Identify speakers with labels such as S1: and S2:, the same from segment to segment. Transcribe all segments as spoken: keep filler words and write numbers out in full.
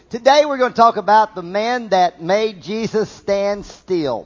S1: Today we're going to talk about the man that made Jesus stand still.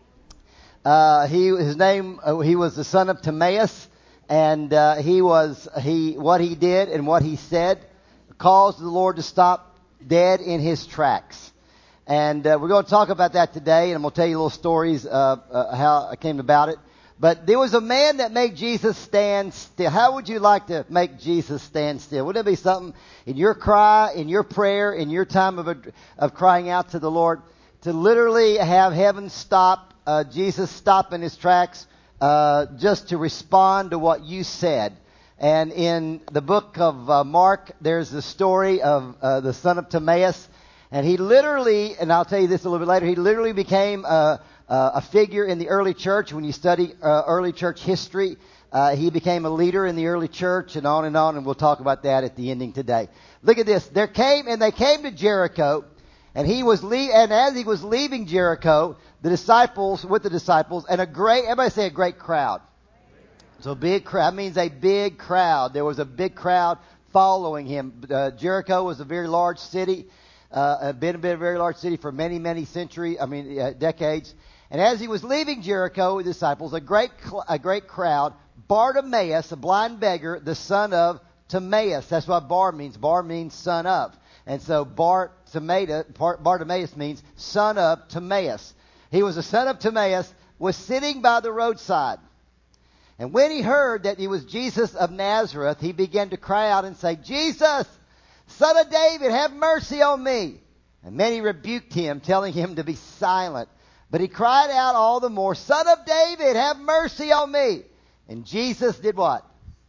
S1: Uh, he, his name, uh, he was the son of Timaeus, and uh, he was he what he did and what he said caused the Lord to stop dead in his tracks. And uh, we're going to talk about that today, and I'm going to tell you little stories of uh, how I came about it. But there was a man that made Jesus stand still. How would you like to make Jesus stand still? Wouldn't it be something in your cry, in your prayer, in your time of of crying out to the Lord, to literally have heaven stop, uh, Jesus stop in his tracks, uh, just to respond to what you said? And in the book of uh, Mark, there's the story of uh, the son of Timaeus. And he literally, and I'll tell you this a little bit later, he literally became a, a figure in the early church. When you study uh, early church history, uh, he became a leader in the early church, and on and on, and we'll talk about that at the ending today. Look at this. There came, and they came to Jericho, and he was le- and as he was leaving Jericho, the disciples, with the disciples, and a great, everybody say a great crowd. So a big crowd means a big crowd. There was a big crowd following him. Uh, Jericho was a very large city. Uh, been, been a very large city for many, many centuries, I mean, uh, decades. And as he was leaving Jericho with disciples, a great, cl- a great crowd, Bartimaeus, a blind beggar, the son of Timaeus. That's what Bar means. Bar means son of. And so Bartimaeus, Bartimaeus means son of Timaeus. He was the son of Timaeus, was sitting by the roadside. And when he heard that he was Jesus of Nazareth, he began to cry out and say, "Jesus, Son of David, have mercy on me." And many rebuked him, telling him to be silent. But he cried out all the more, "Son of David, have mercy on me." And Jesus did what?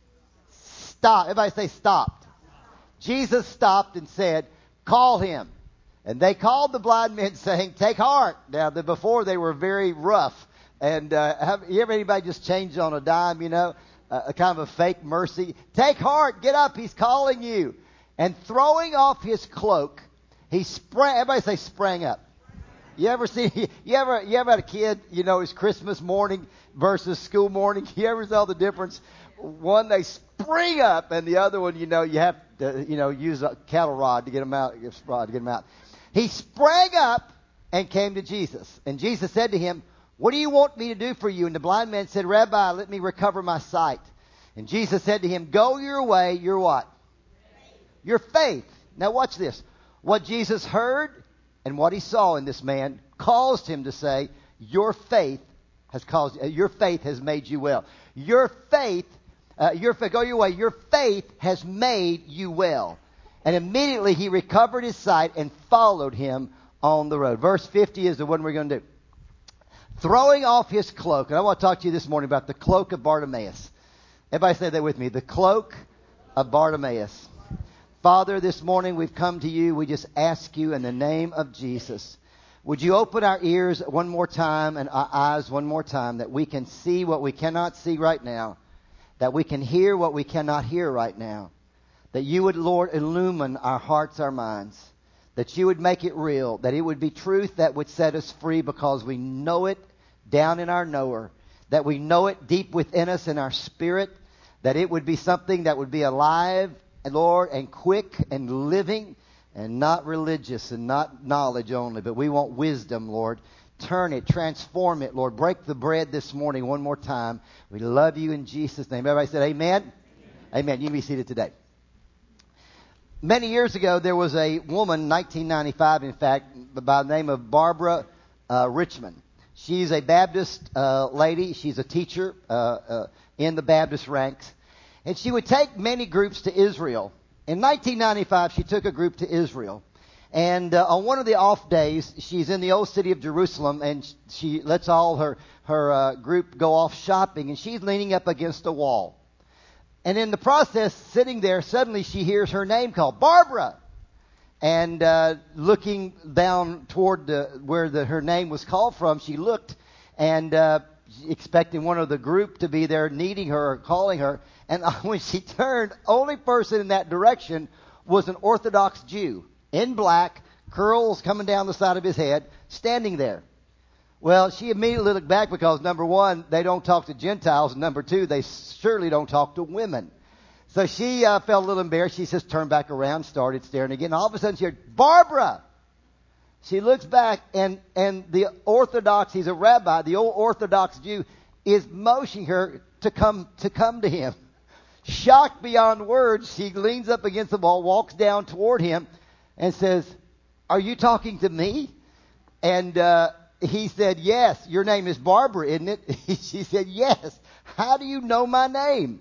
S1: Stop. Everybody say stopped. Jesus stopped and said, "Call him." And they called the blind men, saying, "Take heart." Now, the, before they were very rough. And uh, have you ever anybody just changed on a dime, you know, uh, a kind of a fake mercy? "Take heart, get up, he's calling you." And throwing off his cloak, he sprang. Everybody say sprang up. You ever see? You ever? You ever had a kid? You know, it's Christmas morning versus school morning. You ever saw the difference? One, they spring up, and the other one, you know, you have to, you know, use a cattle rod to get them out. Rod to get them out. He sprang up and came to Jesus, and Jesus said to him, "What do you want me to do for you?" And the blind man said, "Rabbi, let me recover my sight." And Jesus said to him, "Go your way. Your what? Your faith." Now watch this. What Jesus heard and what he saw in this man caused him to say, "Your faith has caused, uh, your faith has made you well. Your faith, uh, your faith, go your way. Your faith has made you well." And immediately he recovered his sight and followed him on the road. Verse fifty is the one we're going to do. Throwing off his cloak. And I want to talk to you this morning about the cloak of Bartimaeus. Everybody say that with me. The cloak of Bartimaeus. Father, this morning we've come to you. We just ask you in the name of Jesus, would you open our ears one more time and our eyes one more time, that we can see what we cannot see right now, that we can hear what we cannot hear right now, that you would, Lord, illumine our hearts, our minds, that you would make it real, that it would be truth that would set us free because we know it down in our knower, that we know it deep within us in our spirit, that it would be something that would be alive, and Lord, and quick and living and not religious and not knowledge only, but we want wisdom, Lord. Turn it, transform it, Lord. Break the bread this morning one more time. We love you in Jesus' name. Everybody said amen? Amen. Amen. You can be seated today. Many years ago, there was a woman, nineteen ninety-five, in fact, by the name of Barbara uh, Richmond. She's a Baptist uh, lady. She's a teacher uh, uh, in the Baptist ranks. And she would take many groups to Israel. In nineteen ninety-five, she took a group to Israel. And uh, on one of the off days, she's in the old city of Jerusalem, and she lets all her, her uh, group go off shopping, and she's leaning up against a wall. And in the process, sitting there, suddenly she hears her name called, "Barbara!" And uh, looking down toward the, where the, her name was called from, she looked and uh, expecting one of the group to be there needing her or calling her. And when she turned, only person in that direction was an Orthodox Jew in black, curls coming down the side of his head, standing there. Well, she immediately looked back because, number one, they don't talk to Gentiles, and number two, they surely don't talk to women. So she uh, felt a little embarrassed. She just turned back around, started staring again. All of a sudden she heard, Barbara! She looks back, and, and the Orthodox, he's a rabbi, the old Orthodox Jew, is motioning her to come to come to him. Shocked beyond words, she leans up against the wall, walks down toward him, and says, are you talking to me? And uh, he said, yes. Your name is Barbara, isn't it? She said, yes. How do you know my name?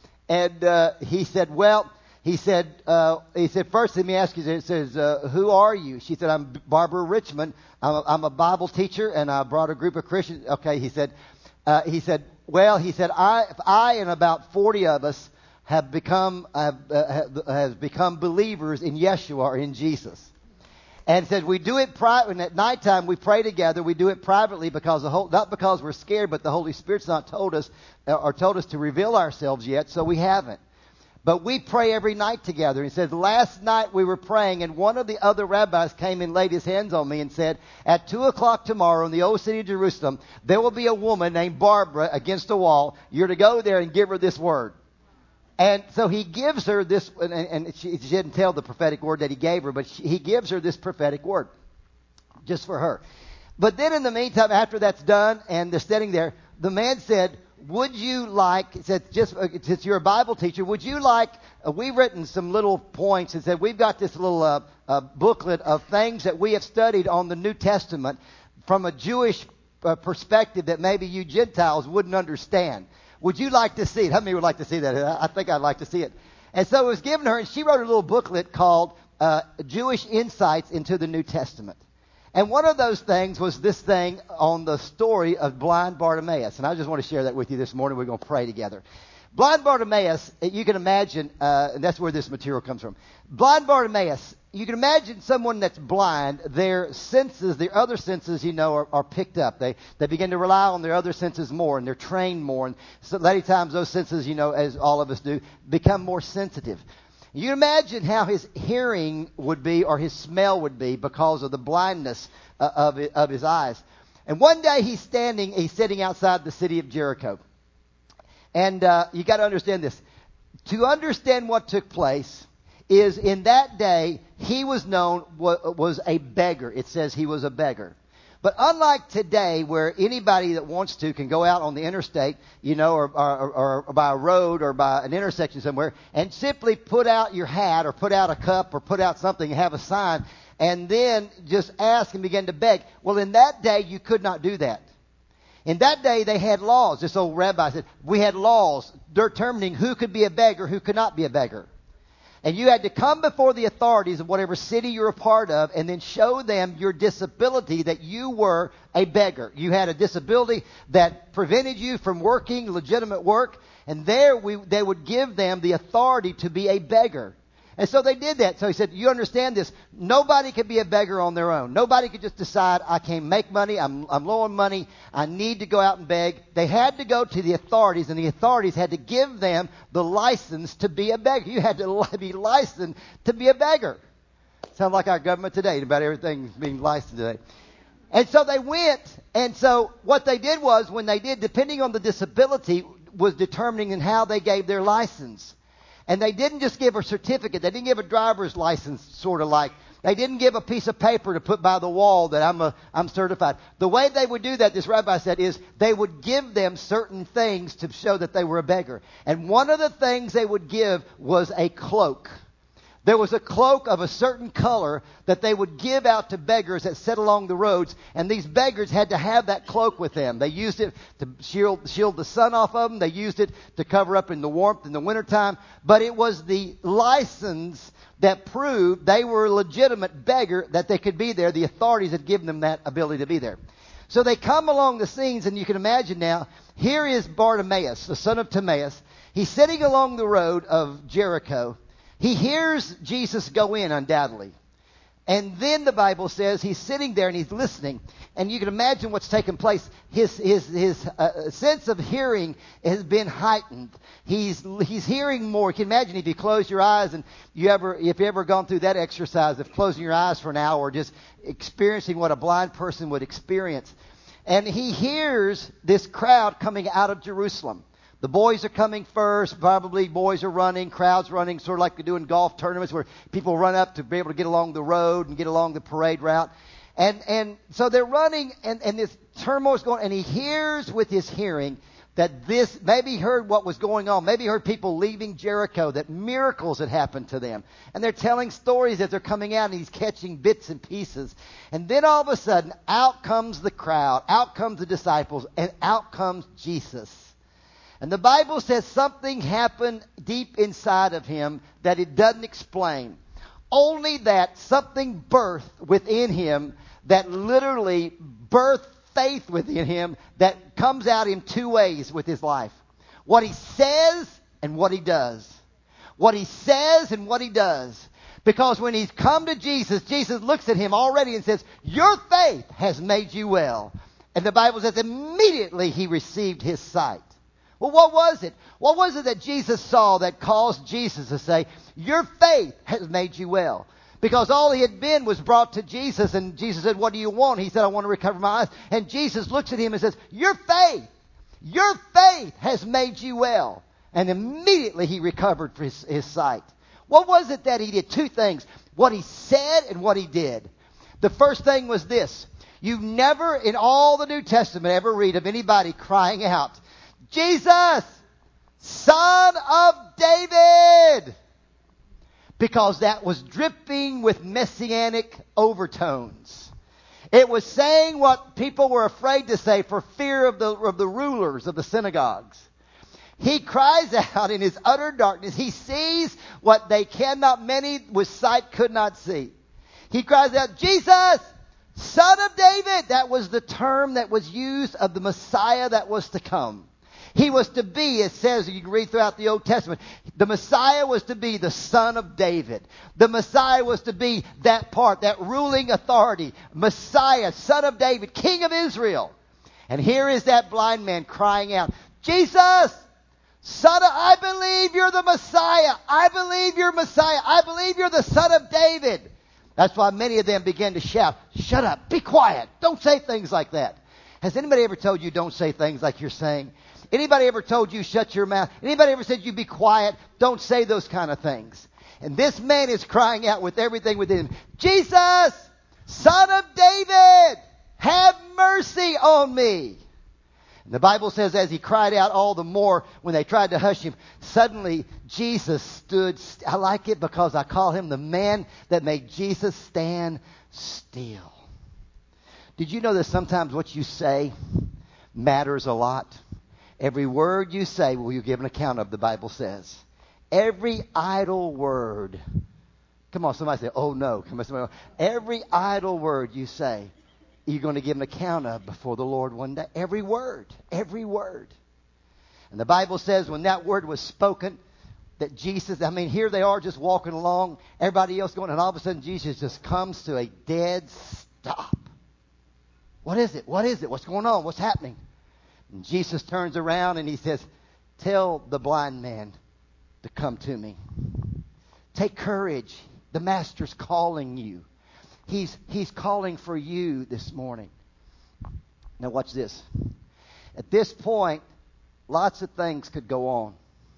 S1: And uh, he said, well, he said, uh, he said, first let me ask you, it says, uh, who are you? She said, I'm Barbara Richmond. I'm a, I'm a Bible teacher, and I brought a group of Christians. Okay, he said, uh, he said, well, he said, I, I and about forty of us have become, have, uh, have, has become believers in Yeshua, or in Jesus. And said we do it pri- at nighttime. We pray together. We do it privately because the whole, not because we're scared, but the Holy Spirit's not told us or told us to reveal ourselves yet, so we haven't. But we pray every night together. He says, last night we were praying, and one of the other rabbis came and laid his hands on me and said, at two o'clock tomorrow in the old city of Jerusalem, there will be a woman named Barbara against a wall. You're to go there and give her this word. And so he gives her this, and, and she, she didn't tell the prophetic word that he gave her, but she, he gives her this prophetic word just for her. But then in the meantime, after that's done and they're standing there, the man said, would you like, he said, just uh, since you're a Bible teacher, would you like, uh, we've written some little points and said, we've got this little uh, uh, booklet of things that we have studied on the New Testament from a Jewish uh, perspective that maybe you Gentiles wouldn't understand. Would you like to see it? How many would like to see that? I think I'd like to see it. And so it was given her, and she wrote a little booklet called uh, Jewish Insights into the New Testament. And one of those things was this thing on the story of blind Bartimaeus. And I just want to share that with you this morning. We're going to pray together. Blind Bartimaeus, you can imagine, uh, and that's where this material comes from. Blind Bartimaeus, you can imagine someone that's blind, their senses, their other senses, you know, are, are picked up. They they begin to rely on their other senses more, and they're trained more. And so many times those senses, you know, as all of us do, become more sensitive. You can imagine how his hearing would be, or his smell would be, because of the blindness uh, of it, of his eyes. And one day he's standing, he's sitting outside the city of Jericho. And uh, you got to understand this. To understand what took place is in that day, he was known, was a beggar. It says he was a beggar. But unlike today, where anybody that wants to can go out on the interstate, you know, or, or, or by a road or by an intersection somewhere, and simply put out your hat or put out a cup or put out something and have a sign, and then just ask and begin to beg. Well, in that day, you could not do that. In that day, they had laws. This old rabbi said, we had laws determining who could be a beggar, who could not be a beggar. And you had to come before the authorities of whatever city you're a part of and then show them your disability, that you were a beggar. You had a disability that prevented you from working legitimate work. And there we, they would give them the authority to be a beggar. And so they did that. So he said, you understand this. Nobody could be a beggar on their own. Nobody could just decide, I can't make money. I'm, I'm low on money. I need to go out and beg. They had to go to the authorities, and the authorities had to give them the license to be a beggar. You had to be licensed to be a beggar. Sounds like our government today, about everything being licensed today. And so they went, and so what they did was, when they did, depending on the disability, was determining in how they gave their license. And they didn't just give a certificate. They didn't give a driver's license, sort of like. They didn't give a piece of paper to put by the wall that I'm a, I'm certified. The way they would do that, this rabbi said, is they would give them certain things to show that they were a beggar. And one of the things they would give was a cloak. There was a cloak of a certain color that they would give out to beggars that sat along the roads, and these beggars had to have that cloak with them. They used it to shield, shield the sun off of them. They used it to cover up in the warmth in the wintertime. But it was the license that proved they were a legitimate beggar, that they could be there. The authorities had given them that ability to be there. So they come along the scenes, and you can imagine now, here is Bartimaeus, the son of Timaeus. He's sitting along the road of Jericho. He hears Jesus go in, undoubtedly. And then the Bible says he's sitting there and he's listening. And you can imagine what's taken place. His his his uh, sense of hearing has been heightened. He's he's hearing more. You can imagine if you close your eyes, and you ever if you ever gone through that exercise of closing your eyes for an hour, just experiencing what a blind person would experience. And he hears this crowd coming out of Jerusalem. The boys are coming first. Probably boys are running, crowds running, sort of like they do in golf tournaments where people run up to be able to get along the road and get along the parade route. And and so they're running, and, and this turmoil is going, and he hears with his hearing that this, maybe he heard what was going on. Maybe he heard people leaving Jericho, that miracles had happened to them. And they're telling stories as they're coming out, and he's catching bits and pieces. And then all of a sudden, out comes the crowd, out comes the disciples, and out comes Jesus. And the Bible says something happened deep inside of him that it doesn't explain. Only that something birthed within him that literally birthed faith within him that comes out in two ways with his life. What he says and what he does. What he says and what he does. Because when he's come to Jesus, Jesus looks at him already and says, your faith has made you well. And the Bible says immediately he received his sight. Well, what was it? What was it that Jesus saw that caused Jesus to say, your faith has made you well? Because all he had been was brought to Jesus, and Jesus said, what do you want? He said, I want to recover my eyes. And Jesus looks at him and says, your faith, your faith has made you well. And immediately he recovered his, his sight. What was it that he did? Two things. What he said and what he did. The first thing was this. You never in all the New Testament ever read of anybody crying out, Jesus, Son of David. Because that was dripping with messianic overtones. It was saying what people were afraid to say for fear of the, of the rulers of the synagogues. He cries out in his utter darkness. He sees what they cannot, many with sight could not see. He cries out, Jesus, Son of David. That was the term that was used of the Messiah that was to come. He was to be, it says, you can read throughout the Old Testament, the Messiah was to be the Son of David. The Messiah was to be that part, that ruling authority. Messiah, Son of David, King of Israel. And here is that blind man crying out, Jesus, Son of, I believe you're the Messiah. I believe you're Messiah. I believe you're the Son of David. That's why many of them began to shout, shut up, be quiet. Don't say things like that. Has anybody ever told you don't say things like you're saying? Anybody ever told you shut your mouth? Anybody ever said you be quiet? Don't say those kind of things. And this man is crying out with everything within him. Jesus, Son of David, have mercy on me. And the Bible says as he cried out all the more when they tried to hush him, suddenly Jesus stood. St- I like it because I call him the man that made Jesus stand still. Did you know that sometimes what you say matters a lot? Every word you say will you give an account of, the Bible says. Every idle word. Come on, somebody say, oh no. Come on, somebody. Every idle word you say, you're going to give an account of before the Lord one day. Every word. Every word. And the Bible says when that word was spoken, that Jesus, I mean, here they are just walking along, everybody else going, and all of a sudden Jesus just comes to a dead stop. What is it? What is it? What's going on? What's happening? And Jesus turns around and he says, tell the blind man to come to me. Take courage. The Master's calling you. He's, he's calling for you this morning. Now watch this. At this point, lots of things could go on.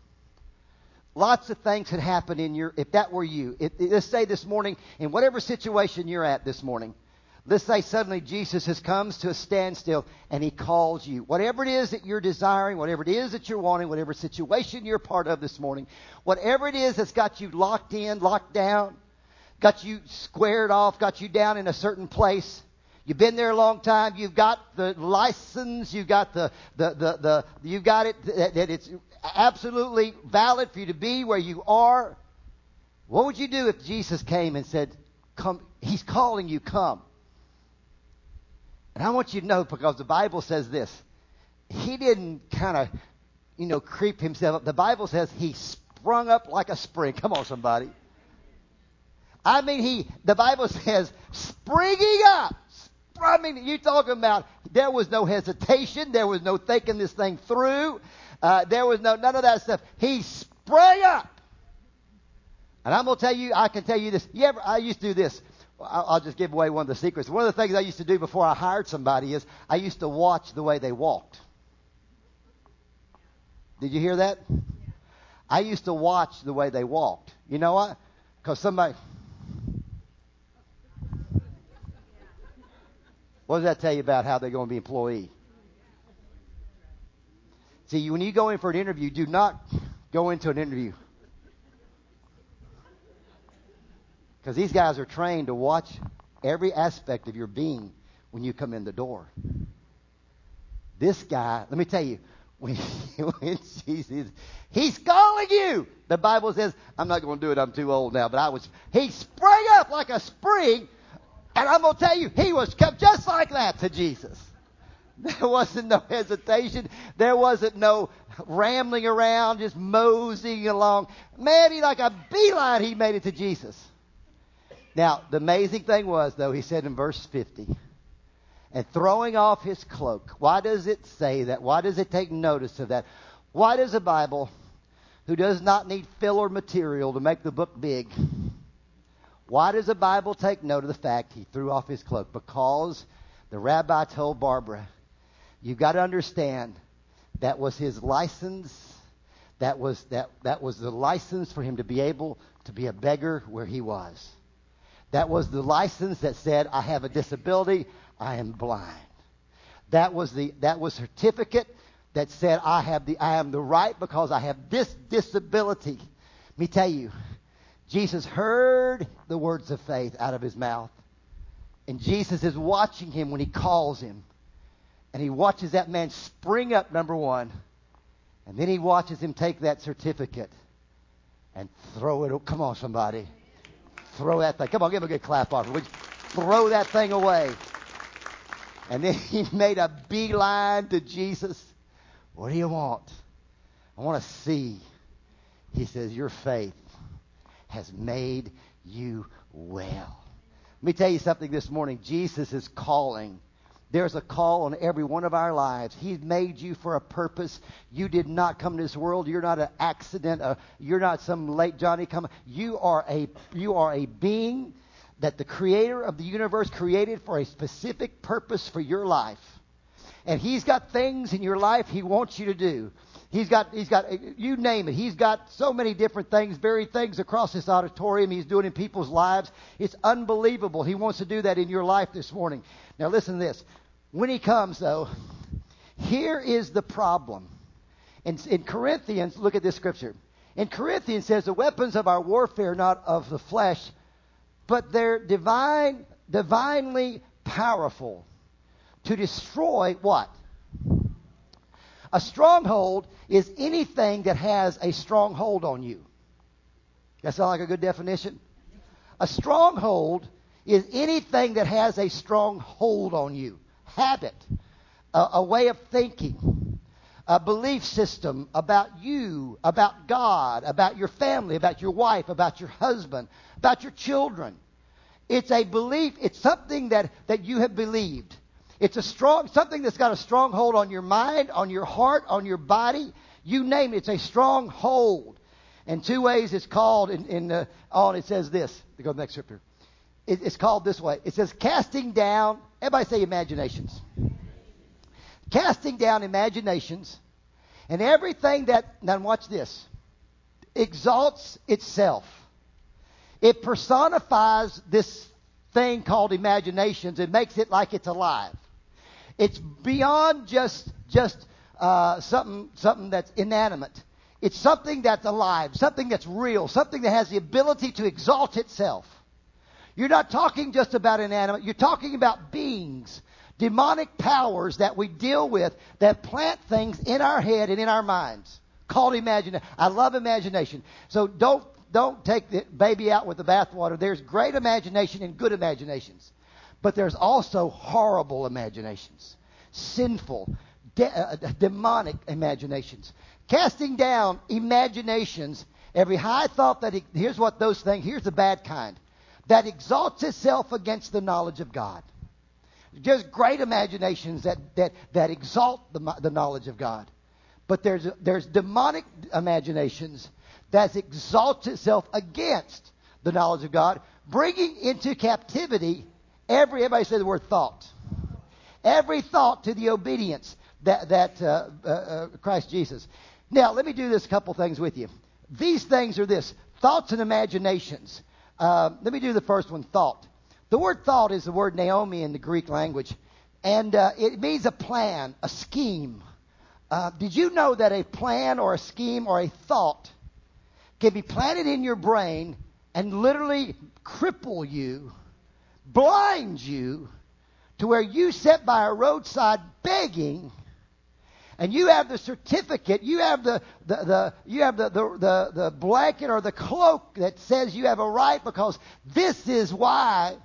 S1: Lots of things could happen in your, if that were you. If, let's say this morning, in whatever situation you're at this morning, let's say suddenly Jesus has comes to a standstill and he calls you. Whatever it is that you're desiring, whatever it is that you're wanting, whatever situation you're part of this morning, whatever it is that's got you locked in, locked down, got you squared off, got you down in a certain place. You've been there a long time. You've got the license. You've got the, the, the, the you've got it that, that it's absolutely valid for you to be where you are. What would you do if Jesus came and said, come, he's calling you, come? And I want you to know, because the Bible says this. He didn't kind of, you know, creep himself up. The Bible says he sprung up like a spring. Come on, somebody. I mean, he, the Bible says, springing up. I mean, you're talking about there was no hesitation. There was no thinking this thing through. Uh, there was no, none of that stuff. He sprang up. And I'm going to tell you, I can tell you this. You ever, I used to do this. I'll just give away one of the secrets. One of the things I used to do before I hired somebody is I used to watch the way they walked. Did you hear that? I used to watch the way they walked. You know what? Because somebody... What does that tell you about how they're going to be employee? See, when you go in for an interview, do not go into an interview. Because these guys are trained to watch every aspect of your being when you come in the door. This guy, let me tell you, when, when Jesus, he's calling you. The Bible says, I'm not going to do it, I'm too old now, but I was, he sprang up like a spring, and I'm going to tell you, he was come just like that to Jesus. There wasn't no hesitation. There wasn't no rambling around, just moseying along. Man, he like a beeline, he made it to Jesus. Now, the amazing thing was, though, he said in verse fifty, and throwing off his cloak. Why does it say that? Why does it take notice of that? Why does the Bible, who does not need filler material to make the book big, why does the Bible take note of the fact he threw off his cloak? Because the rabbi told Barbara, you've got to understand, that was his license. That was, that, that was the license for him to be able to be a beggar where he was. That was the license that said, I have a disability, I am blind. That was the that was certificate that said, I have the I am the right because I have this disability. Let me tell you, Jesus heard the words of faith out of his mouth. And Jesus is watching him when he calls him. And he watches that man spring up, number one. And then he watches him take that certificate and throw it. Come on, somebody. Throw that thing. Come on, give him a good clap off. Would you throw that thing away? And then he made a beeline to Jesus. What do you want? I want to see. He says, your faith has made you well. Let me tell you something this morning. Jesus is calling. There's a call on every one of our lives. He's made you for a purpose. You did not come to this world. You're not an accident. Uh, you're not some late Johnny come. You are a you are a being that the Creator of the universe created for a specific purpose for your life. And He's got things in your life He wants you to do. He's got, he's got, you name it. He's got so many different things, varied things across this auditorium He's doing in people's lives. It's unbelievable. He wants to do that in your life this morning. Now listen to this. When He comes, though, here is the problem. In, in Corinthians, look at this scripture. In Corinthians, it says, the weapons of our warfare, not of the flesh, but they're divine, divinely powerful to destroy what? A stronghold is anything that has a strong hold on you. That sound like a good definition? A stronghold is anything that has a strong hold on you. Habit, a, a way of thinking, a belief system about you, about God, about your family, about your wife, about your husband, about your children. It's a belief. It's something that, that you have believed. It's a strong, something that's got a strong hold on your mind, on your heart, on your body. You name it. It's a strong hold. And two ways it's called in, in uh, on, it says this. Go to the next scripture. It, it's called this way. It says casting down, everybody say imaginations. Casting down imaginations and everything that, now watch this, exalts itself. It personifies this thing called imaginations and makes it like it's alive. It's beyond just just uh, something something that's inanimate. It's something that's alive, something that's real, something that has the ability to exalt itself. You're not talking just about inanimate. You're talking about beings, demonic powers that we deal with that plant things in our head and in our minds called imagination. I love imagination. So don't don't take the baby out with the bathwater. There's great imagination and good imaginations. But there's also horrible imaginations, sinful, de- uh, demonic imaginations. Casting down imaginations, every high thought that, it, here's what those things, here's the bad kind, that exalts itself against the knowledge of God. There's great imaginations that, that, that exalt the, the knowledge of God. But there's, there's demonic imaginations that exalts itself against the knowledge of God, bringing into captivity every, everybody say the word thought. Every thought to the obedience that, that uh, uh, uh, Christ Jesus. Now, let me do this couple things with you. These things are this: thoughts and imaginations. Uh, let me do the first one, thought. The word thought is the word Naomi in the Greek language. And uh, it means a plan, a scheme. Uh, did you know that a plan or a scheme or a thought can be planted in your brain and literally cripple you, blind you, to where you sit by a roadside begging, and you have the certificate, you have the, the, the you have the, the, the, the blanket or the cloak that says you have a right because this is why.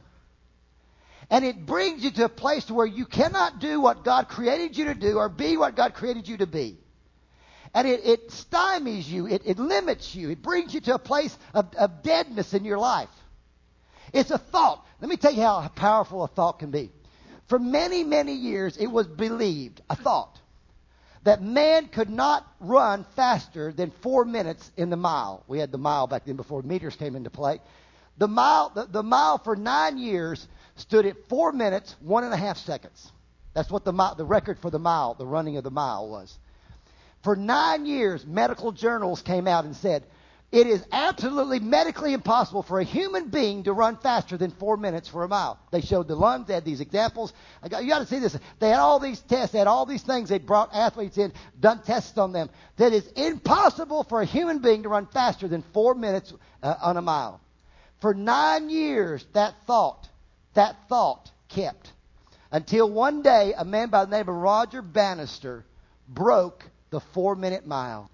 S1: And it brings you to a place where you cannot do what God created you to do or be what God created you to be. And it, it stymies you. It, it limits you. It brings you to a place of, of deadness in your life. It's a thought. Let me tell you how powerful a thought can be. For many, many years, it was believed, a thought, that man could not run faster than four minutes in the mile. We had the mile back then before meters came into play. The mile, the, the mile for nine years stood at four minutes, one and a half seconds. That's what the mile, the record for the mile, the running of the mile was. For nine years, medical journals came out and said, it is absolutely medically impossible for a human being to run faster than four minutes for a mile. They showed the lungs. They had these examples. I got, you got to see this. They had all these tests. They had all these things. They brought athletes in, done tests on them. That it's impossible for a human being to run faster than four minutes uh, on a mile. For nine years, that thought, that thought kept. Until one day, a man by the name of Roger Bannister broke the four-minute mile.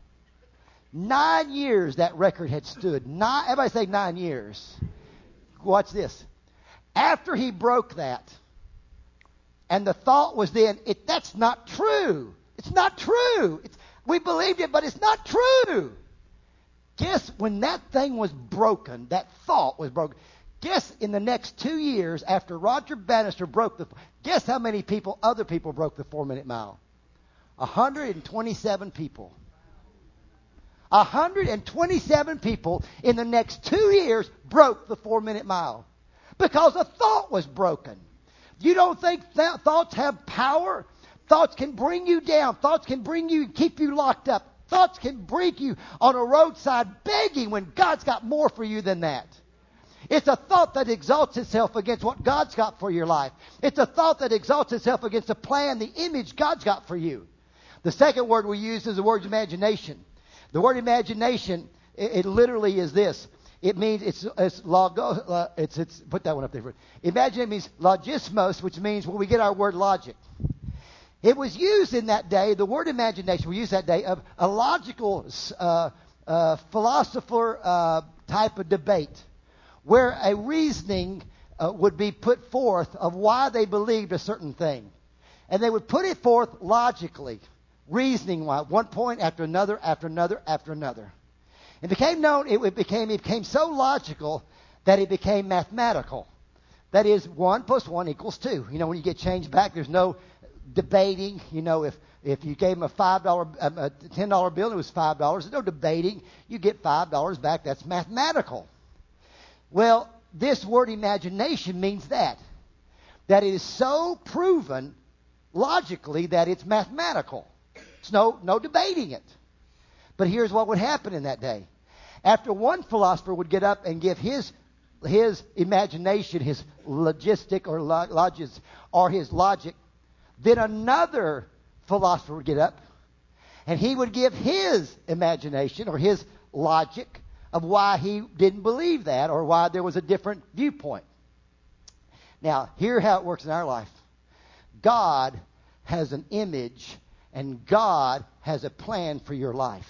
S1: Nine years that record had stood. Nine, everybody say nine years. Watch this. After he broke that, and the thought was then, it, that's not true. It's not true. It's, we believed it, but it's not true. Guess when that thing was broken, that thought was broken, guess in the next two years after Roger Bannister broke the, guess how many people, other people broke the four-minute mile? one hundred twenty-seven people. one hundred twenty-seven people in the next two years broke the four-minute mile because a thought was broken. You don't think th- thoughts have power? Thoughts can bring you down. Thoughts can bring you, keep you locked up. Thoughts can bring you on a roadside begging when God's got more for you than that. It's a thought that exalts itself against what God's got for your life. It's a thought that exalts itself against the plan, the image God's got for you. The second word we use is the word imagination. The word imagination, it, it literally is this. It means it's it's logo. Uh, it's it's put that one up there. Imagine it means logismos, which means where we get our word logic. It was used in that day. The word imagination we used that day of a logical uh, uh, philosopher uh, type of debate, where a reasoning uh, would be put forth of why they believed a certain thing, and they would put it forth logically. Reasoning wise, one point after another, after another, after another. It became known, it became, it became so logical that it became mathematical. That is, one plus one equals two. You know, when you get change back, there's no debating. You know, if, if you gave them a five dollar, um, a ten dollar bill and it was five dollars, there's no debating. You get five dollars back. That's mathematical. Well, this word imagination means that. That it is so proven logically that it's mathematical. There's no, no debating it. But here's what would happen in that day. After one philosopher would get up and give his his imagination, his logistic or log, logis, or his logic, then another philosopher would get up and he would give his imagination or his logic of why he didn't believe that or why there was a different viewpoint. Now, here's how it works in our life. God has an image and God has a plan for your life.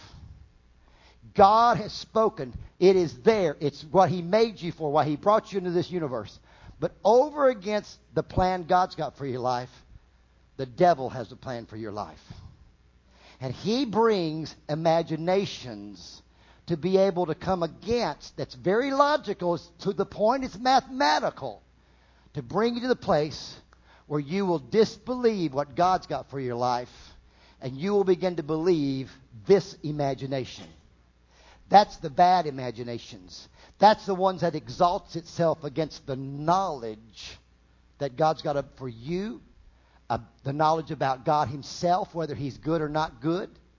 S1: God has spoken. It is there. It's what He made you for, why He brought you into this universe. But over against the plan God's got for your life, the devil has a plan for your life. And he brings imaginations to be able to come against, that's very logical, to the point it's mathematical, to bring you to the place where you will disbelieve what God's got for your life. And you will begin to believe this imagination. That's the bad imaginations. That's the ones that exalts itself against the knowledge that God's got up for you. Uh, the knowledge about God Himself, whether He's good or not good.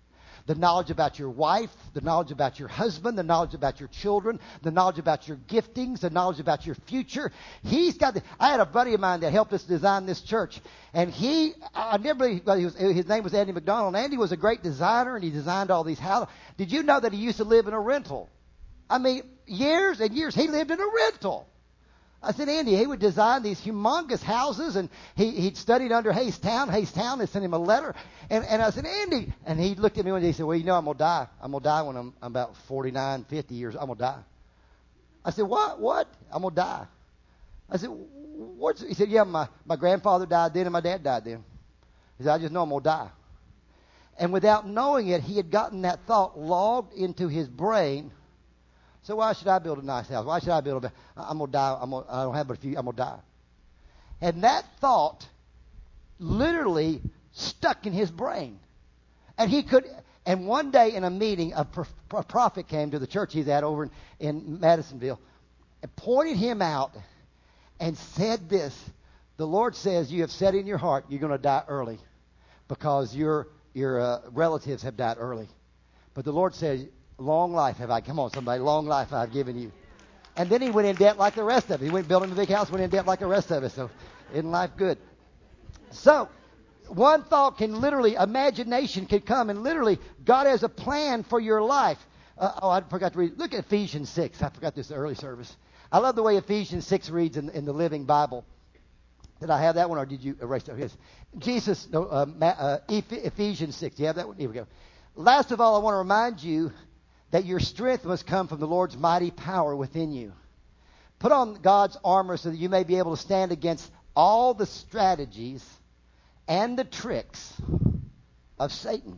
S1: the knowledge about your wife, the knowledge about your husband, the knowledge about your children, the knowledge about your giftings, the knowledge about your future. He's got the, I had a buddy of mine that helped us design this church. And he, I never believe, well, he was, his name was Andy McDonald. And Andy was a great designer, and he designed all these houses. Did you know that he used to live in a rental? I mean, years and years, he lived in a rental. I said, Andy, he would design these humongous houses, and he, he'd studied under Hayes Town. Hayes Town, they sent him a letter. And, and I said, Andy, and he looked at me one day and he said, well, you know, I'm going to die. I'm going to die when I'm, I'm about forty-nine, fifty years. I'm going to die. I said, what? What? I'm going to die. I said, what's, he said, yeah, my, my grandfather died then and my dad died then. He said, I just know I'm going to die. And without knowing it, he had gotten that thought logged into his brain. So why should I build a nice house? Why should I build a... I'm going to die. I'm gonna, I don't have but a few. I'm going to die. And that thought literally stuck in his brain. And he could... And one day in a meeting, a, a prophet came to the church he's at over in, in Madisonville and pointed him out and said this. The Lord says, you have said in your heart you're going to die early because your, your uh, relatives have died early. But the Lord says... long life have I, come on somebody, long life I've given you. And then he went in debt like the rest of us. He went building a big house, went in debt like the rest of us. So isn't life good? So one thought can literally, imagination can come, and literally God has a plan for your life. Uh, oh, I forgot to read. Look at Ephesians six. I forgot this early service. I love the way Ephesians six reads in, in the Living Bible. Did I have that one, or did you erase it? Yes. Jesus, no, uh, uh, Ephesians six. Do you have that one? Here we go. Last of all, I want to remind you that your strength must come from the Lord's mighty power within you. Put on God's armor so that you may be able to stand against all the strategies and the tricks of Satan.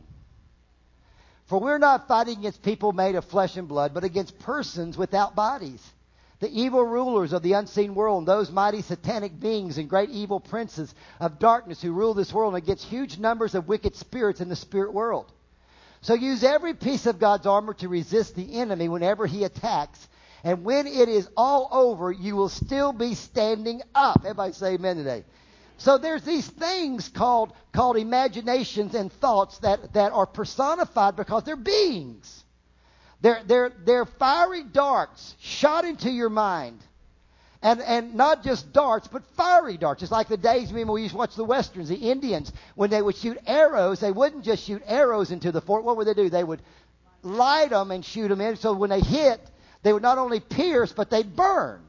S1: For we're not fighting against people made of flesh and blood, but against persons without bodies, the evil rulers of the unseen world, and those mighty satanic beings and great evil princes of darkness who rule this world, and against huge numbers of wicked spirits in the spirit world. So use every piece of God's armor to resist the enemy whenever he attacks. And when it is all over, you will still be standing up. Everybody say amen today. So there's these things called, called imaginations and thoughts that, that are personified because they're beings. They're, they're, they're fiery darts shot into your mind. And and not just darts, but fiery darts. It's like the days when we used to watch the Westerns, the Indians, when they would shoot arrows, they wouldn't just shoot arrows into the fort. What would they do? They would light them and shoot them in. So when they hit, they would not only pierce, but they'd burn.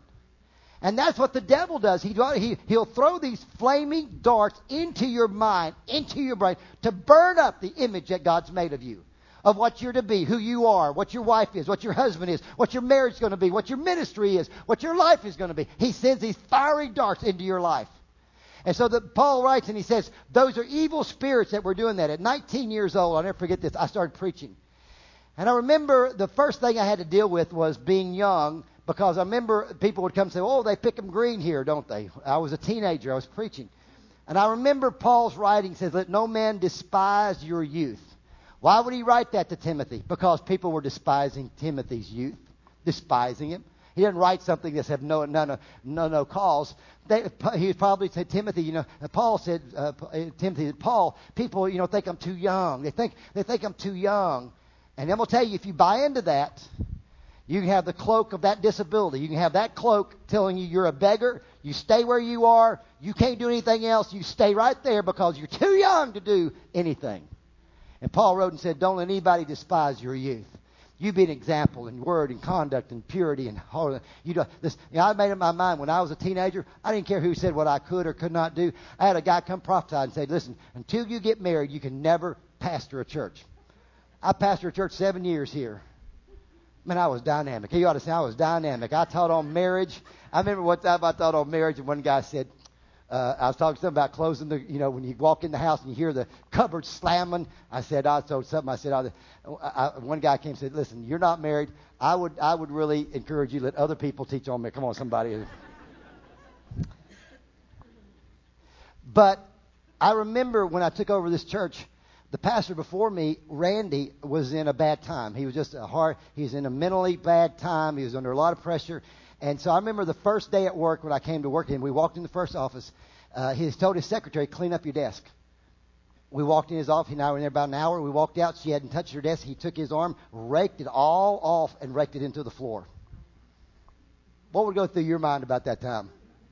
S1: And that's what the devil does. He, he, he'll throw these flaming darts into your mind, into your brain, to burn up the image that God's made of you. Of what you're to be, who you are, what your wife is, what your husband is, what your marriage is going to be, what your ministry is, what your life is going to be. He sends these fiery darts into your life. And so the, Paul writes and he says, those are evil spirits that were doing that. At nineteen years old, I'll never forget this, I started preaching. And I remember the first thing I had to deal with was being young, because I remember people would come and say, oh, they pick them green here, don't they? I was a teenager, I was preaching. And I remember Paul's writing says, let no man despise your youth. Why would he write that to Timothy? Because people were despising Timothy's youth, despising him. He didn't write something that said no, no, no, no, no cause. They, he probably said, Timothy, you know, Paul said, uh, Timothy, Paul, people, you know, think I'm too young. They think, they think I'm too young. And I'm going to tell you, if you buy into that, you can have the cloak of that disability. You can have that cloak telling you you're a beggar. You stay where you are. You can't do anything else. You stay right there because you're too young to do anything. And Paul wrote and said, don't let anybody despise your youth. You be an example in word and conduct and purity and holiness. You know, this, you know, I made up my mind when I was a teenager, I didn't care who said what I could or could not do. I had a guy come prophesy and say, listen, until you get married, you can never pastor a church. I pastored a church seven years here. Man, I was dynamic. You ought to say I was dynamic. I taught on marriage. I remember one time I taught on marriage, and one guy said, Uh, I was talking to them about closing the, you know, when you walk in the house and you hear the cupboard slamming. I said, I told something. I said, I, I, one guy came and said, listen, you're not married. I would, I would really encourage you to let other people teach on me. Come on, somebody. But I remember when I took over this church, the pastor before me, Randy, was in a bad time. He was just a hard, he was in a mentally bad time. He was under a lot of pressure. And so I remember the first day at work when I came to work, and we walked in the first office, uh, he told his secretary, clean up your desk. We walked in his office. He and I were in there about an hour. We walked out. She hadn't touched her desk. He took his arm, raked it all off, and raked it into the floor. What would go through your mind about that time?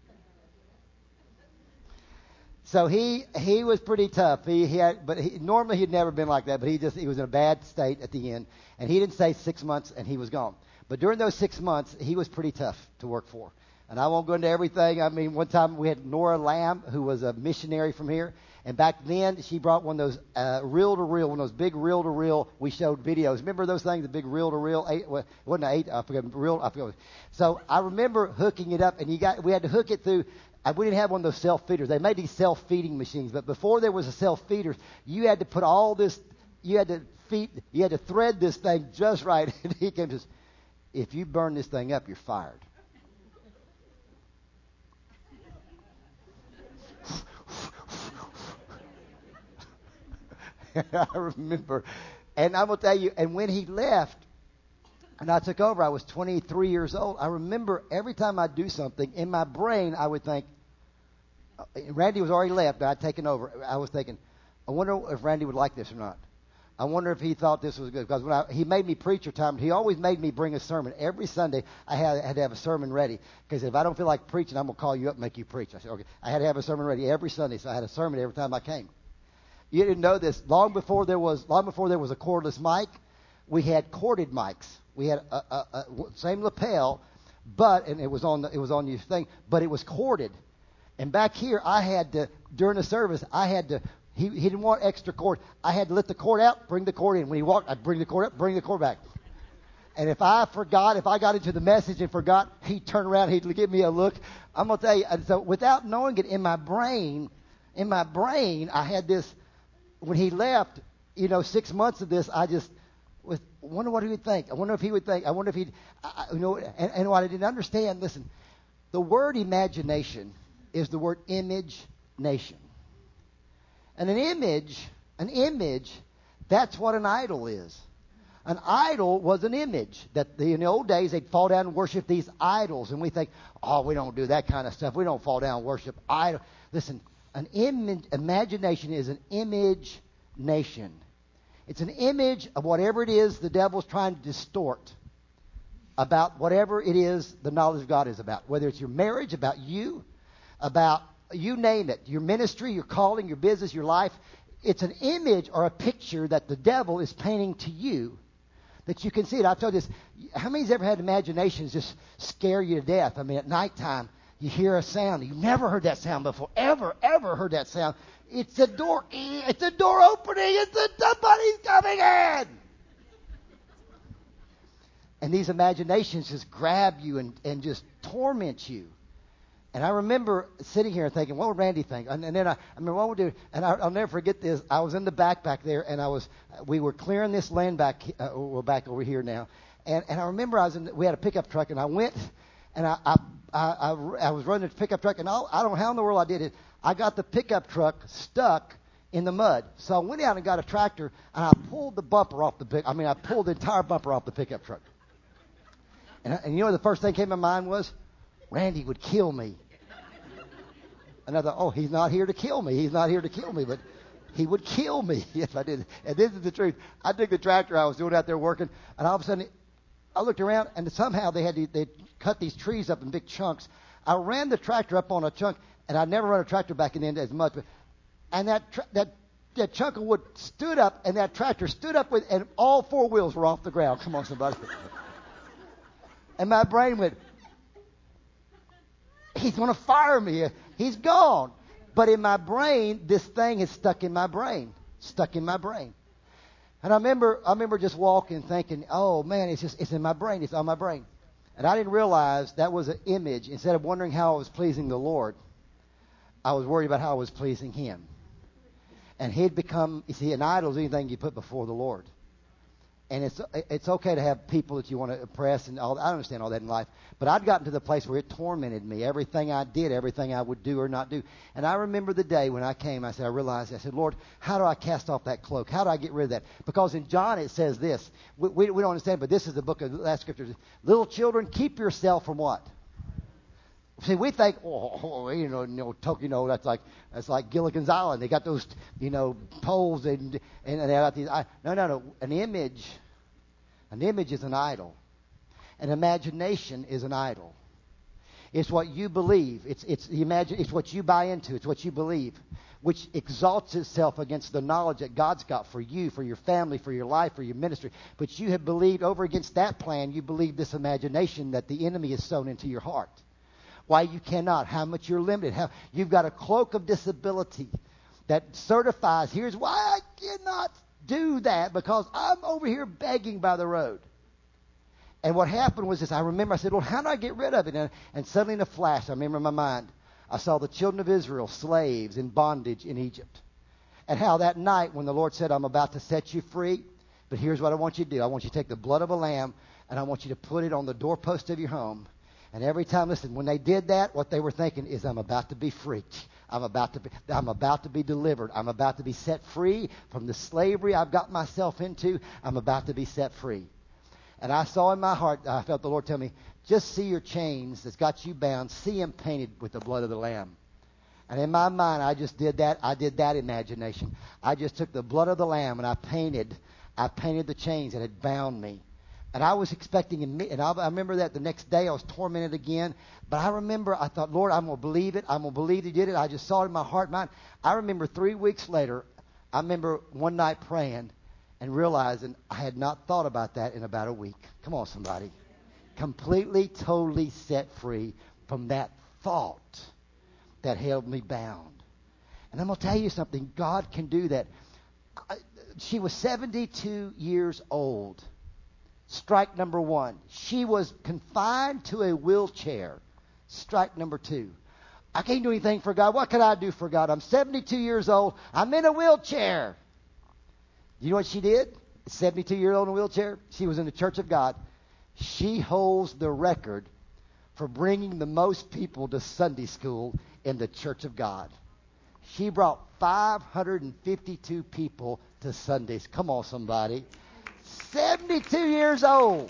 S1: So he he was pretty tough. He, he had, but he, normally he'd never been like that. But he just he was in a bad state at the end, and he didn't stay six months, and he was gone. But during those six months, he was pretty tough to work for. And I won't go into everything. I mean, one time we had Nora Lamb, who was a missionary from here. And back then, she brought one of those uh, reel-to-reel, one of those big reel-to-reel. We showed videos. Remember those things, the big reel-to-reel? Eight, well, it wasn't eight, I forget, reel, I forget. So I remember hooking it up, and you got we had to hook it through. Uh, we didn't have one of those self-feeders. They made these self-feeding machines. But before there was a self-feeder, you had to put all this, you had to feed, you had to thread this thing just right. And he came and says, if you burn this thing up, you're fired. I remember. And I will tell you, and when he left and I took over, I was twenty-three years old. I remember every time I'd do something, in my brain, I would think, Randy was already left, but I'd taken over. I was thinking, I wonder if Randy would like this or not. I wonder if he thought this was good. Because when I, he made me preacher time, he always made me bring a sermon. Every Sunday, I had, had to have a sermon ready. Because if I don't feel like preaching, I'm going to call you up and make you preach. I said, okay. I had to have a sermon ready every Sunday, so I had a sermon every time I came. You didn't know this. Long before there was, long before there was a cordless mic, we had corded mics. We had a, a, a same lapel, but and it was on the, it was on your thing, but it was corded. And back here, I had to during the service, I had to. He he didn't want extra cord. I had to let the cord out, bring the cord in. When he walked, I'd bring the cord up, bring the cord back. And if I forgot, if I got into the message and forgot, he'd turn around, he'd give me a look. I'm gonna tell you. And so without knowing it, in my brain, in my brain, I had this. When he left, you know, six months of this, I just was, wonder what he would think. I wonder if he would think. I wonder if he'd, I, you know, and, and what I didn't understand, listen, the word imagination is the word image nation. And an image, an image, that's what an idol is. An idol was an image that the, in the old days they'd fall down and worship these idols. And we think, oh, we don't do that kind of stuff. We don't fall down and worship idols. Listen, an image, imagination is an image nation. It's an image of whatever it is the devil's trying to distort about whatever it is the knowledge of God is about. Whether it's your marriage, about you, about you name it, your ministry, your calling, your business, your life. It's an image or a picture that the devil is painting to you that you can see it. I've told you this. How many's ever had imaginations just scare you to death? I mean, at nighttime, you hear a sound. You've never heard that sound before. Ever, ever heard that sound. It's a door. It's a door opening. It's a, somebody's coming in. And these imaginations just grab you and, and just torment you. And I remember sitting here and thinking, what would Randy think? And, and then I, I remember what would do. And I, I'll never forget this. I was in the back back there, and I was we were clearing this land back. Uh, we're back over here now. And and I remember I was in. We had a pickup truck, and I went. And I, I, I, I, I was running the pickup truck, and I, I don't know how in the world I did it. I got the pickup truck stuck in the mud. So I went out and got a tractor, and I pulled the bumper off the pick. I mean, I pulled the entire bumper off the pickup truck. And, and you know, the first thing came to my mind was, Randy would kill me. And I thought, oh, he's not here to kill me. He's not here to kill me, but he would kill me if I did. And this is the truth. I took the tractor I was doing out there working, and all of a sudden, I looked around, and somehow they had to, they cut these trees up in big chunks. I ran the tractor up on a chunk, and I never run a tractor back in the end as much. But, and that tra- that that chunk of wood stood up, and that tractor stood up with, and all four wheels were off the ground. Come on, somebody. And my brain went, he's going to fire me. He's gone. But in my brain, this thing is stuck in my brain, stuck in my brain. And I remember, I remember just walking, thinking, "Oh man, it's just—it's in my brain. It's on my brain." And I didn't realize that was an image. Instead of wondering how I was pleasing the Lord, I was worried about how I was pleasing Him. And He'd become, you see, an idol is anything you put before the Lord. And it's it's okay to have people that you want to impress and all. I understand all that in life, but I'd gotten to the place where it tormented me. Everything I did, everything I would do or not do. And I remember the day when I came. I said, I realized. I said, Lord, how do I cast off that cloak? How do I get rid of that? Because in John it says this. We we, we don't understand, but this is the book of the last scriptures. Little children, keep yourself from what? See, we think, oh, oh, you know, you know, Tokyo, you know, that's like that's like Gilligan's Island. They got those, you know, poles and and they got these. I, no, no, no. An image, an image is an idol. An imagination is an idol. It's what you believe. It's it's the imagine. It's what you buy into. It's what you believe, which exalts itself against the knowledge that God's got for you, for your family, for your life, for your ministry. But you have believed over against that plan. You believe this imagination that the enemy has sown into your heart. Why you cannot, how much you're limited, how you've got a cloak of disability that certifies, here's why I cannot do that, because I'm over here begging by the road. And what happened was this, I remember, I said, Lord, how do I get rid of it? And, and suddenly in a flash, I remember in my mind, I saw the children of Israel, slaves in bondage in Egypt. And how that night when the Lord said, I'm about to set you free, but here's what I want you to do. I want you to take the blood of a lamb, and I want you to put it on the doorpost of your home. And every time, listen, when they did that, what they were thinking is, I'm about to be free. I'm about to be, I'm about to be delivered. I'm about to be set free from the slavery I've got myself into. I'm about to be set free. And I saw in my heart, I felt the Lord tell me, just see your chains that's got you bound, see them painted with the blood of the Lamb. And in my mind, I just did that. I did that imagination. I just took the blood of the Lamb and I painted, I painted the chains that had bound me. And I was expecting, and I remember that the next day I was tormented again. But I remember, I thought, Lord, I'm going to believe it. I'm going to believe He did it. I just saw it in my heart and mind. I remember three weeks later, I remember one night praying and realizing I had not thought about that in about a week. Come on, somebody. Completely, totally set free from that thought that held me bound. And I'm going to tell you something. God can do that. I, she was seventy-two years old. Strike number one. She was confined to a wheelchair. Strike number two. I can't do anything for God. What can I do for God? I'm seventy-two years old. I'm in a wheelchair. You know what she did? seventy-two years old in a wheelchair. She was in the Church of God. She holds the record for bringing the most people to Sunday school in the Church of God. She brought five hundred fifty-two people to Sundays. Come on, somebody. seventy-two years old.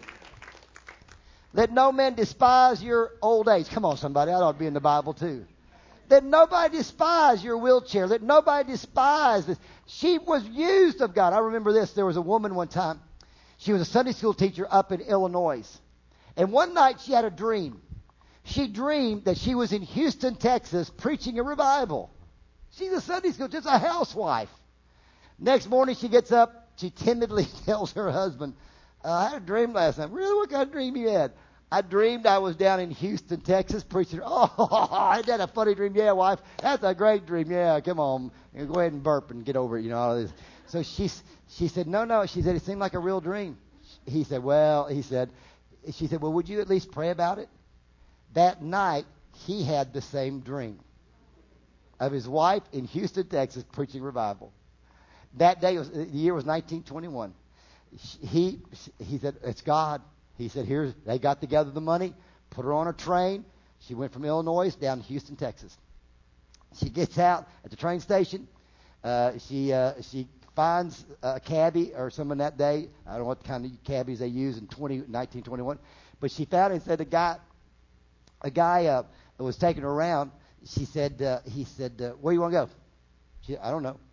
S1: Let no man despise your old age. Come on, somebody. That ought to be in the Bible, too. Let nobody despise your wheelchair. Let nobody despise this. She was used of God. I remember this. There was a woman one time. She was a Sunday school teacher up in Illinois. And one night she had a dream. She dreamed that she was in Houston, Texas, preaching a revival. She's a Sunday school, just a housewife. Next morning she gets up. She timidly tells her husband, uh, I had a dream last night. Really? What kind of dream you had? I dreamed I was down in Houston, Texas, preaching. Oh, isn't that a funny dream? Yeah, wife, that's a great dream. Yeah, come on. Go ahead and burp and get over it, you know, all this. So she, she said, no, no. She said, it seemed like a real dream. He said, well, he said, she said, well, would you at least pray about it? That night, he had the same dream of his wife in Houston, Texas, preaching revival. That day, was, the year was nineteen twenty-one. He, he said, it's God. He said, here, they got together the money, put her on a train. She went from Illinois down to Houston, Texas. She gets out at the train station. Uh, she uh, she finds a cabbie or someone that day. I don't know what kind of cabbies they use in nineteen twenty-one. But she found it and said, a guy, a guy uh, was taking her around. She said, uh, he said, uh, where you want to go? She said, I don't know.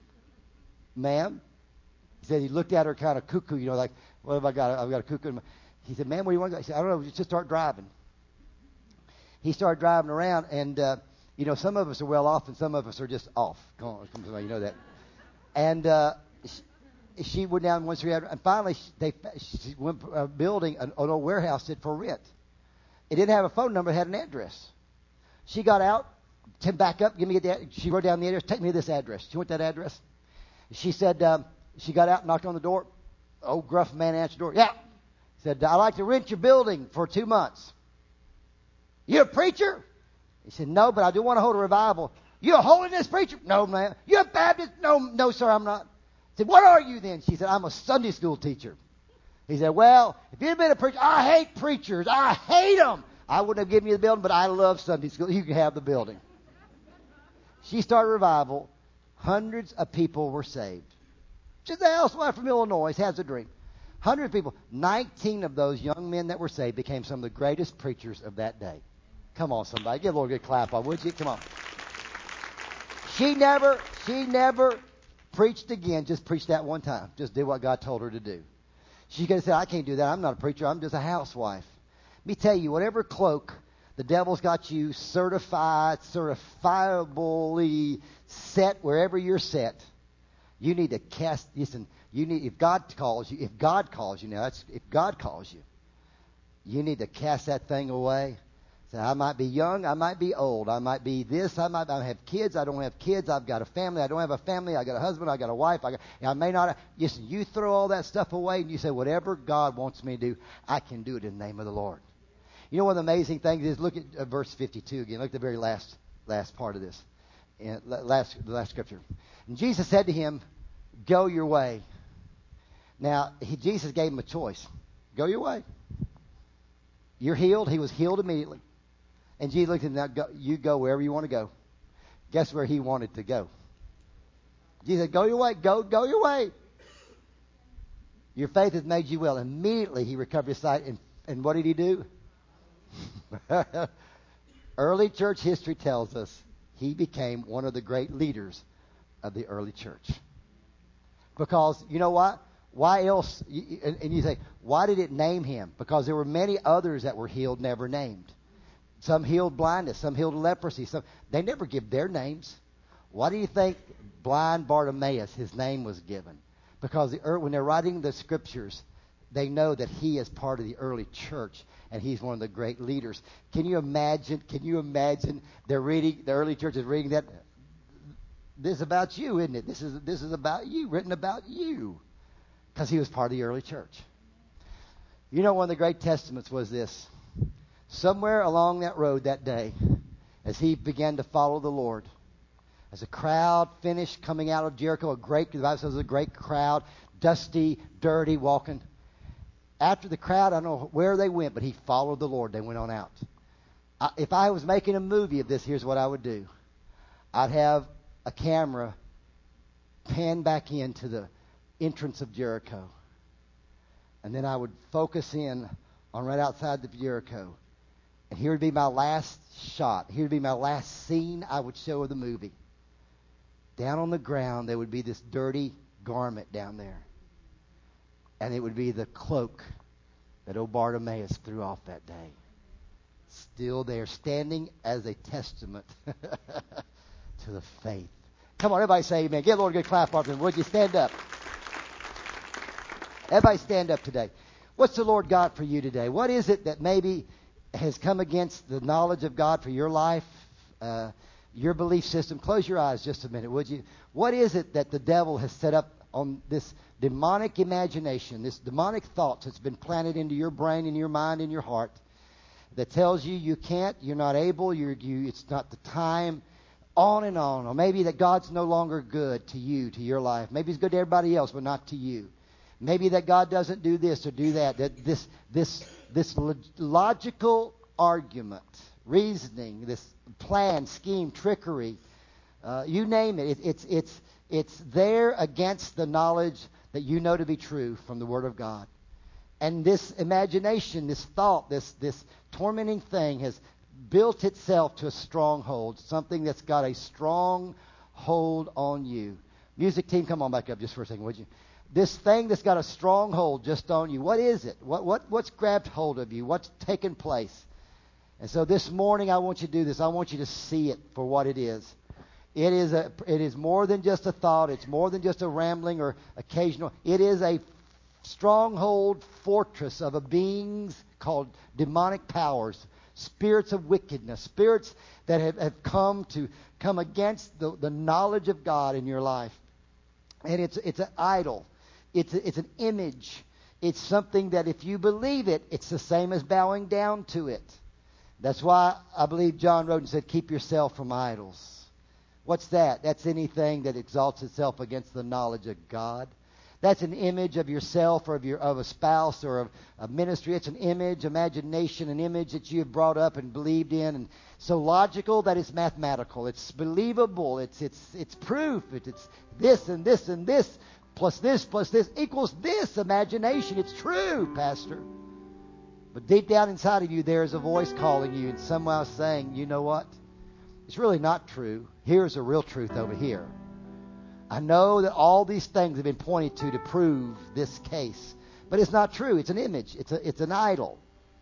S1: Ma'am? He said, he looked at her kind of cuckoo, you know, like, what have I got? I've got a cuckoo in my... He said, ma'am, where do you want to go? He said, I don't know, just start driving. He started driving around, and, uh, you know, some of us are well off, and some of us are just off. Come on, come on, you know that. And uh, she, she went down once, and finally, she, they, she went to a building, an, an old warehouse said for rent. It didn't have a phone number, it had an address. She got out, came back up, give me the, she wrote down the address, take me to this address. She went that address. She said, um, she got out, knocked on the door. Old gruff man answered the door. Yeah. Said, I'd like to rent your building for two months. You a preacher? He said, no, but I do want to hold a revival. You a holiness preacher? No, man. You a Baptist? No, no, sir, I'm not. I said, what are you then? She said, I'm a Sunday school teacher. He said, well, if you'd been a preacher, I hate preachers. I hate them. I wouldn't have given you the building, but I love Sunday school. You can have the building. She started revival. Hundreds of people were saved. She's a housewife from Illinois, has a dream. Hundreds of people. Nineteen of those young men that were saved became some of the greatest preachers of that day. Come on, somebody. Give the Lord a good clap on, would you? Come on. She never, she never preached again. Just preached that one time. Just did what God told her to do. She could have said, I can't do that. I'm not a preacher. I'm just a housewife. Let me tell you, whatever cloak the devil's got you certified, certifiably set wherever you're set, you need to cast. Listen, you need if God calls you. If God calls you now, that's if God calls you. You need to cast that thing away. Say, I might be young, I might be old, I might be this, I might I have kids, I don't have kids, I've got a family, I don't have a family, I got a husband, I got a wife, I got, I may not. Listen, you throw all that stuff away and you say, whatever God wants me to do, I can do it in the name of the Lord. You know one of the amazing things is, look at uh, verse fifty-two again. Look at the very last last part of this, in, last the last scripture. And Jesus said to him, "Go your way." Now he, Jesus gave him a choice. Go your way. You're healed. He was healed immediately. And Jesus looked at him. Now go, you go wherever you want to go. Guess where he wanted to go? Jesus said, "Go your way. Go go your way. Your faith has made you well." Immediately he recovered his sight. And, and what did he do? Early church history tells us he became one of the great leaders of the early church. Because, you know what? Why else? And you say, why did it name him? Because there were many others that were healed, never named. Some healed blindness, some healed leprosy. Some, they never give their names. Why do you think blind Bartimaeus, his name was given? Because the, when they're writing the scriptures, they know that he is part of the early church, and he's one of the great leaders. Can you imagine? Can you imagine? They're reading. The early church is reading that. This is about you, isn't it? This is this is about you, written about you, because he was part of the early church. You know, one of the great testaments was this. Somewhere along that road that day, as he began to follow the Lord, as a crowd finished coming out of Jericho, a great, the Bible says, a great crowd, dusty, dirty, walking. After the crowd, I don't know where they went, but he followed the Lord. They went on out. I, if I was making a movie of this, here's what I would do. I'd have a camera pan back into the entrance of Jericho. And then I would focus in on right outside the Jericho. And here would be my last shot. Here would be my last scene I would show of the movie. Down on the ground, there would be this dirty garment down there. And it would be the cloak that old Bartimaeus threw off that day. Still there, standing as a testament to the faith. Come on, everybody say amen. Give the Lord a good clap for him. Would you stand up? Everybody stand up today. What's the Lord got for you today? What is it that maybe has come against the knowledge of God for your life, uh, your belief system? Close your eyes just a minute, would you? What is it that the devil has set up on this demonic imagination, this demonic thoughts that's been planted into your brain and your mind and your heart that tells you you can't, you're not able, you're, you, it's not the time, on and on. Or maybe that God's no longer good to you, to your life. Maybe he's good to everybody else, but not to you. Maybe that God doesn't do this or do that. That this this this logical argument, reasoning, this plan, scheme, trickery, uh, you name it. it. It's it's it's there against the knowledge that you know to be true from the Word of God. And this imagination, this thought, this this tormenting thing has built itself to a stronghold, something that's got a strong hold on you. Music team, come on back up just for a second, would you? This thing that's got a stronghold just on you, what is it? What what what's grabbed hold of you? What's taken place? And so this morning I want you to do this. I want you to see it for what it is. It is a it is more than just a thought. It's more than just a rambling or occasional. It is a stronghold fortress of a beings called demonic powers, spirits of wickedness, spirits that have, have come to come against the, the knowledge of God in your life. And it's it's an idol. It's a, it's an image. It's something that if you believe it, it's the same as bowing down to it. That's why I believe John wrote and said, keep yourself from idols. What's that? That's anything that exalts itself against the knowledge of God. That's an image of yourself or of your of a spouse or of a ministry. It's an image, imagination, an image that you have brought up and believed in, and so logical that it's mathematical. It's believable. It's it's it's proof. It, it's this and this and this plus this plus this equals this imagination. It's true, Pastor. But deep down inside of you, there is a voice calling you and somehow saying, you know what? It's really not true. Here's a real truth over here. I know that all these things have been pointed to to prove this case. But it's not true. It's an image. It's a, it's an idol.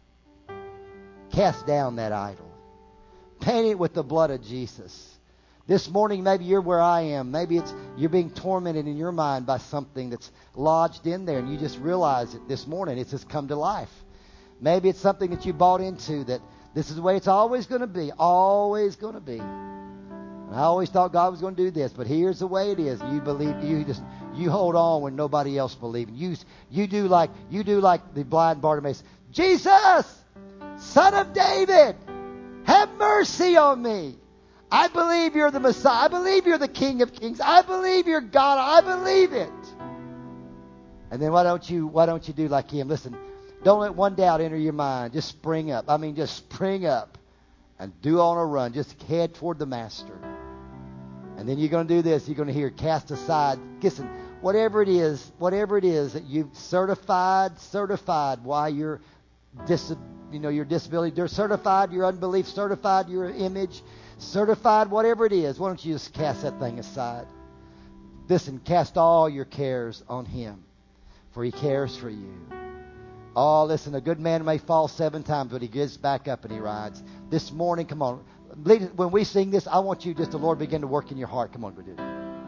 S1: Cast down that idol. Paint it with the blood of Jesus. This morning, maybe you're where I am. Maybe it's you're being tormented in your mind by something that's lodged in there, and you just realize it this morning. It's just come to life. Maybe it's something that you bought into, that this is the way it's always going to be. Always going to be. And I always thought God was going to do this, but here's the way it is. You believe. You just you hold on when nobody else believes. You you do like you do like the blind Bartimaeus. Jesus, Son of David, have mercy on me. I believe you're the Messiah. I believe you're the King of Kings. I believe you're God. I believe it. And then why don't you why don't you do like him? Listen, don't let one doubt enter your mind. Just spring up. I mean, just spring up and do on a run. Just head toward the Master. And then you're going to do this. You're going to hear cast aside. Listen, whatever it is, whatever it is that you've certified, certified why you're dis, you know, your disability, they're certified your unbelief, certified your image, certified whatever it is. Why don't you just cast that thing aside? Listen, cast all your cares on Him, for He cares for you. Oh, listen, a good man may fall seven times, but he gets back up and he rides. This morning, come on. When we sing this, I want you just, the Lord, begin to work in your heart. Come on, go do it.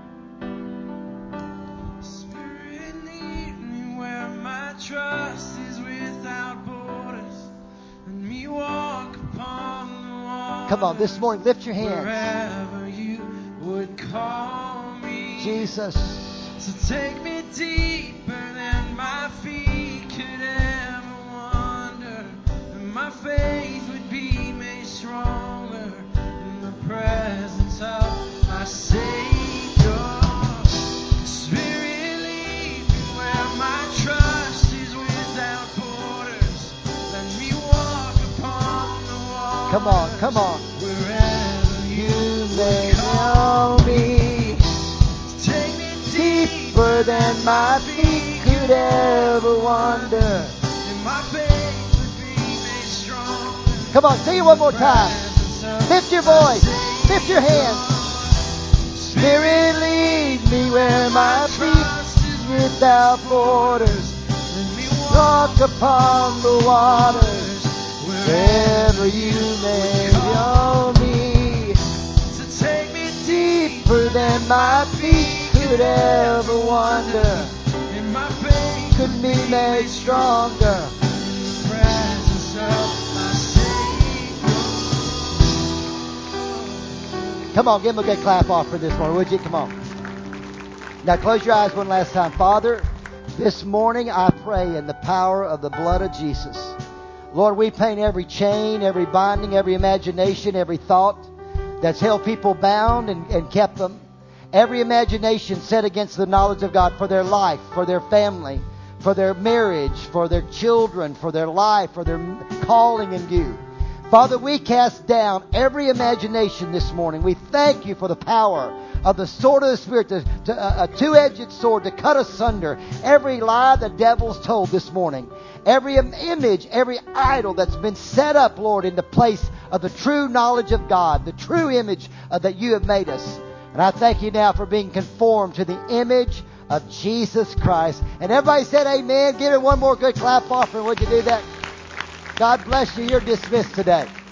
S2: Spirit, lead me where my trust is without borders. Let me walk upon the waters.
S1: Come on, this morning, lift your hands.
S2: Wherever you would call me.
S1: Jesus.
S2: So take me deeper than my feet could ever wander, and my faith would be made stronger in the presence of my Savior. Spirit, lead me where my trust is without borders. Let me walk upon the waters.
S1: Come on, come on.
S2: Wherever you
S1: may
S2: call
S1: me.
S2: Take me
S1: Deeper than my feet could ever wander.
S2: and my faith would be made strong.
S1: Come on, sing it one more time. Lift your voice. Lift your hands. Spirit, lead me where my feet without borders.
S2: Let me
S1: Walk upon the waters. Wherever you may go me.
S2: to take me
S1: Deeper than my feet could ever wander.
S2: and my faith
S1: Could be made stronger.
S2: in the presence of my Savior.
S1: Come on, give him a good clap offering this morning, would you? Come on. Now close your eyes one last time. Father, this morning I pray in the power of the blood of Jesus. Lord, we paint every chain, every binding, every imagination, every thought that's held people bound and, and kept them. Every imagination set against the knowledge of God for their life, for their family, for their marriage, for their children, for their life, for their calling in you. Father, we cast down every imagination this morning. We thank you for the power of the sword of the Spirit, to, to, uh, a two-edged sword to cut asunder every lie the devil's told this morning. Every image, every idol that's been set up, Lord, in the place of the true knowledge of God, the true image uh, that you have made us. And I thank you now for being conformed to the image of Jesus Christ. And everybody said amen. Give it one more good clap offering. Would you do that? God bless you. You're dismissed today.